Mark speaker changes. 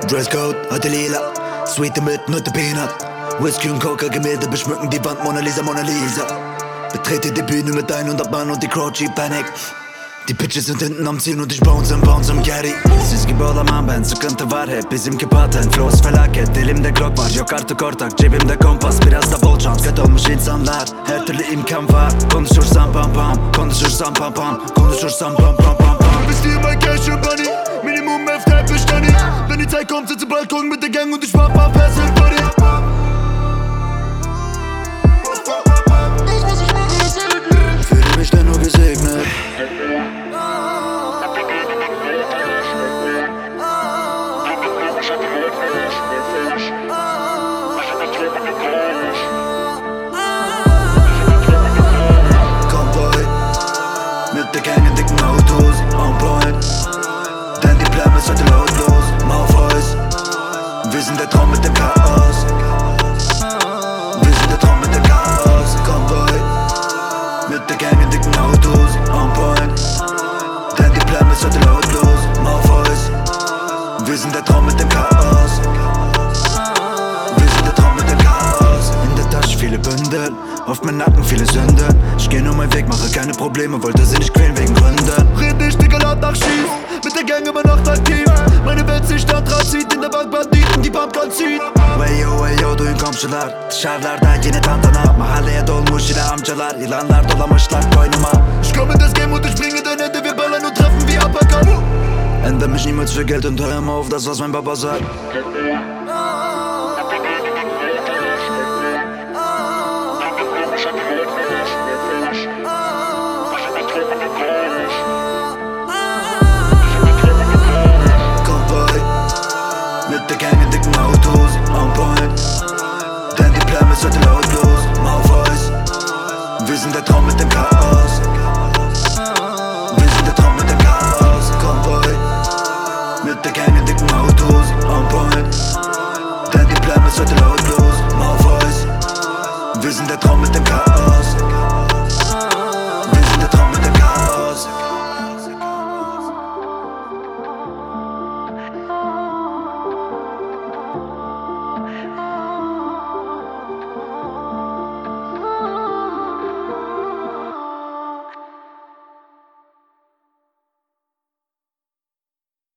Speaker 1: Dresscode, heute lila, Sweete mit Nutte Peanut. Whisky und Coca, Gemälde beschmücken die Wand, Mona Lisa, Mona Lisa. Betrete die Bühne mit 100 Mann und die Crowd schiebt Panic. Die Pitches sind hinten am Ziel und ich bounce am Gary. Siz gibi olamam ben, sıkıntı var hep bizimki patent. Flows felaket, dilimde Glock var, yok artık ortak. Cebimde kompas, biraz da bol şans. Kat olmuş insanlar, her türlü imkan var. Konuşursam pam pam, konuşursam pam pam, konuşursam pam pam pam pam.
Speaker 2: Bist dir mein Cash und Bunny, Minimum 11 Type Bestandy. Wenn die Zeit kommt, sitze Balkon mit der Gang und ich mach mal Pass und Buddy.
Speaker 1: Fühle mich denn nur gesegnet. Konvoi mit der Gang in dicken Autos, on point. Denn die Plan ist heute lautlos. Malfoys, wir sind der Traum mit dem Chaos. Wir sind der Traum mit dem Chaos. Konvoi mit der Gang in dicken Autos, on point. Denn die Plan ist heute lautlos. Malfoys, wir sind der Traum mit dem Chaos. Wir sind der Traum mit dem Chaos. In der Tasche viele Bündel, auf meinem Nacken viele Sünden. Ich geh nur meinen Weg, mache keine Probleme, wollte sie nicht quälen wegen Gründen.
Speaker 2: Red nicht, Digga, lad nach Schieß, mit der Gang immer Nacht aktiv. Meine Welt sich da dran zieht, in der Bank Banditen, die Pumpgun ziehen.
Speaker 1: Weyo duyun komşular, dışarılarda yine tantana. Mahalleye dolmuş yine amcalar, yılanlar dolamışlar koynuma.
Speaker 2: Ich komm in das Game und ich bringe dein Ende, wir ballern und treffen wie Uppercut.
Speaker 1: Ändere mich niemals für Geld und hör immer auf das, was mein Papa sagt. Konvoi mit der Gang in dicken Autos, on point. Denn die Plan ist heute lautlos. Malfoys, wir sind der Traum mit dem Chaos. Wir sind der Traum mit dem Chaos. Konvoi mit der Gang in dicken Autos, on point. Denn die Plan ist heute lautlos. Malfoys, wir sind der Traum mit dem Chaos.